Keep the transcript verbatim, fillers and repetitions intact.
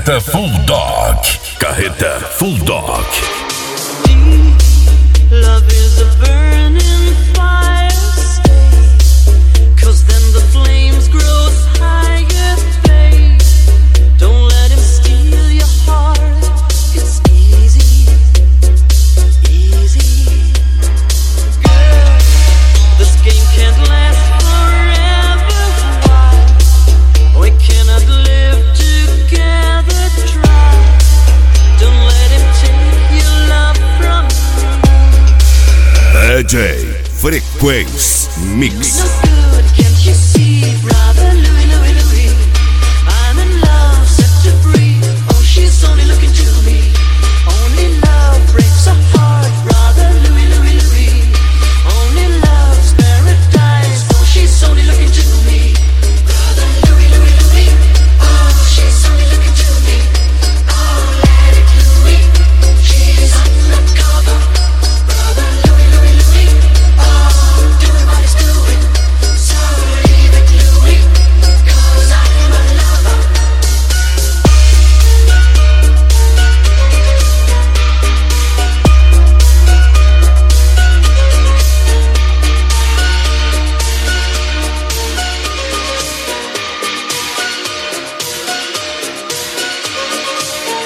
Carreta Full Dog. Carreta Full Dog. Love is a burning fire, stay, 'cause then the flames grow higher, babe. Don't let him steal your heart. It's easy, easy. Girl, this game can't last forever. Why? We cannot live together. Try. Don't let him take your love from you. D J Frequência Mix.